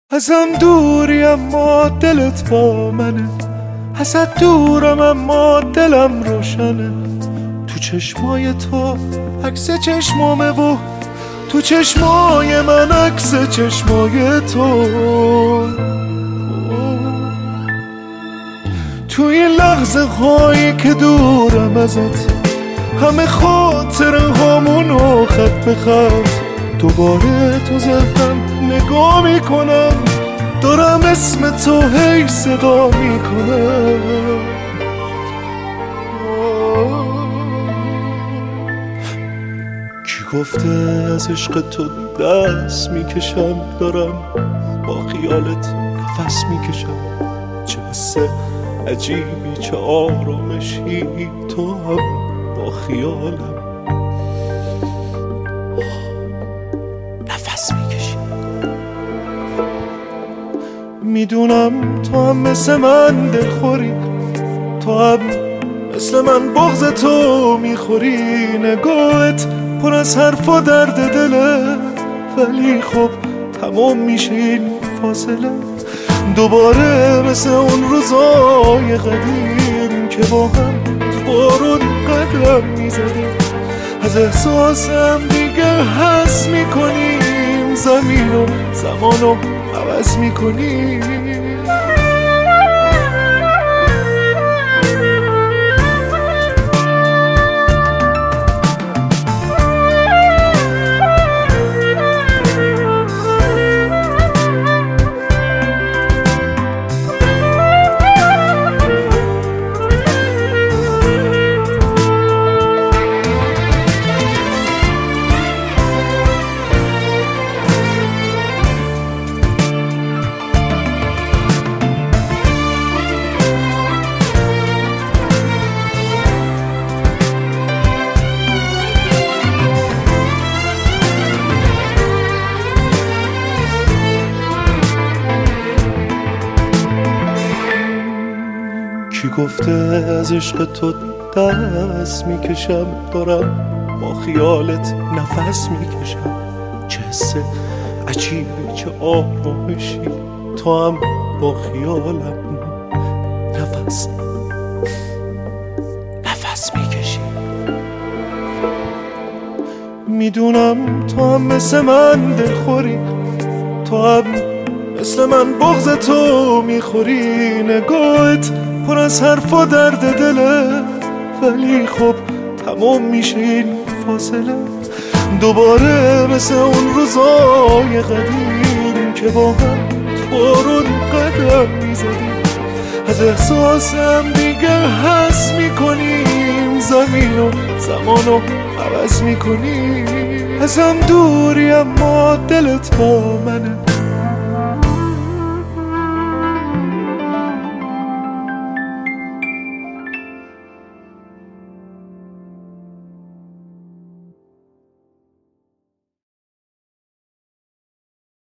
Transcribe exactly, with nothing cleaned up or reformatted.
ازم دوری اما دلت با منه، ازت دورم اما دلم روشنه. تو چشمای تو عکس چشمامه و تو چشمای من عکس چشمای تو. تو این لحظه هایی که دورم ازت، همه خاطره هامونو خط به خط دوباره تو ذهنم نگاه میکنم، دارم اسم تو هی صدا میکنم. کی گفته از عشق تو دست میکشم، دارم با خیالت نفس میکشم. چه حس عجیبی، چه آرامشی، تو هم با خیالم نفس میکشی. میدونم تو هم مثل من دلخوری، تو هم مثل من بغض تو میخوری. نگاهت پر از حرف و درد دله، ولی خب تمام میشه این فاصله. دوباره مثل اون روزای قدیم که با هم تو بارون قدم میزدیم. از احساسم دیگه حس میکنیم، زمین و زمانو عوض میکنیم. کی گفته از عشق تو دست میکشم، دارم با خیالت نفس میکشم. چه حس عجیبی، چه آرامشی، تو هم با خیالم نفس نفس میکشی. میدونم تو هم مثل من دلخوری، تو هم مثل من بغض تو میخوری. نگاهت پر از حرف و درد دله، ولی خب تمام میشه این فاصله. دوباره مثل اون روزای قدیم که با هم تو بارون قدم میزدیم. از احساسم دیگه حس میکنیم، زمین و زمانو عوض میکنیم. ازم دوری اما دلت با منه،